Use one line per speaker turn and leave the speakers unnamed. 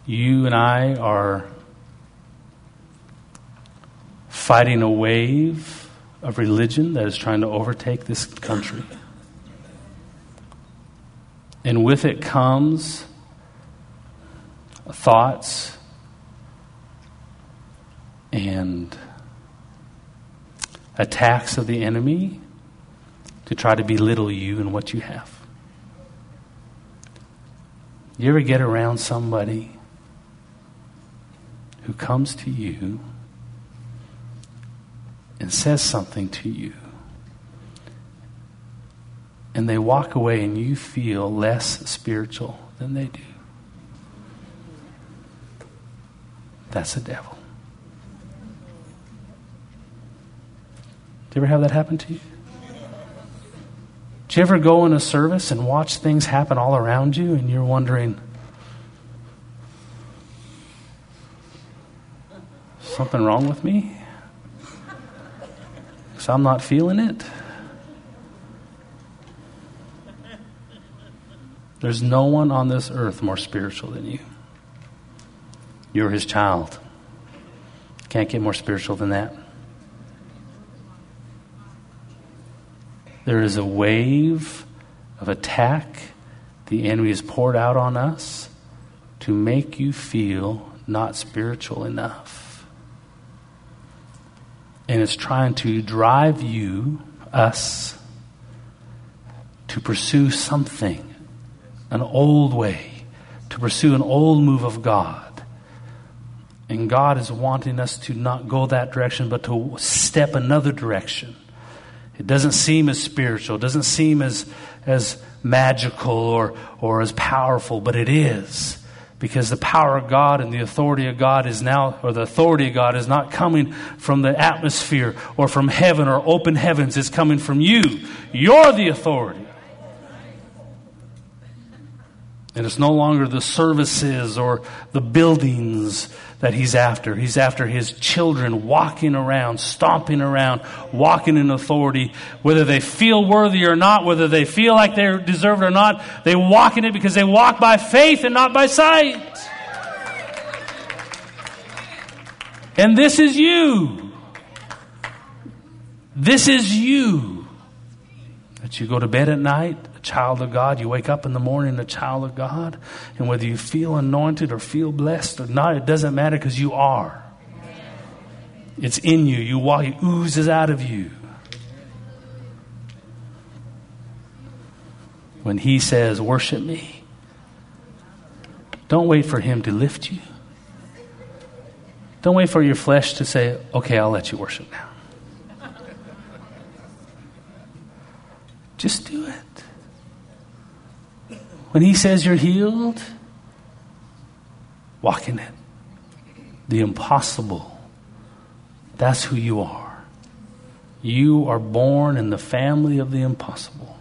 You and I are fighting a wave of religion that is trying to overtake this country. And with it comes thoughts and attacks of the enemy to try to belittle you and what you have. You ever get around somebody who comes to you and says something to you, and they walk away and you feel less spiritual than they do? That's the devil. Do you ever have that happen to you? Do you ever go in a service and watch things happen all around you and you're wondering, something wrong with me? Because I'm not feeling it. There's no one on this earth more spiritual than you. You're his child. Can't get more spiritual than that. There is a wave of attack the enemy has poured out on us to make you feel not spiritual enough. And it's trying to drive you, us, to pursue something, an old way, to pursue an old move of God. And God is wanting us to not go that direction, but to step another direction. It doesn't seem as spiritual, it doesn't seem as magical or as powerful, but it is. Because the power of God and the authority of God is now, or the authority of God is not coming from the atmosphere or from heaven or open heavens. It's coming from you. You're the authority. And it's no longer the services or the buildings that he's after. He's after his children walking around, stomping around, walking in authority, whether they feel worthy or not, whether they feel like they deserve it or not. They walk in it because they walk by faith and not by sight. And this is you. This is you. That you go to bed at night, a child of God. You wake up in the morning, a child of God. And whether you feel anointed or feel blessed or not, it doesn't matter, because you are. It's in you. You walk, it oozes out of you. When he says, worship me, don't wait for him to lift you. Don't wait for your flesh to say, okay, I'll let you worship now. Just do it. When he says you're healed, walk in it. The impossible. That's who you are. You are born in the family of the impossible.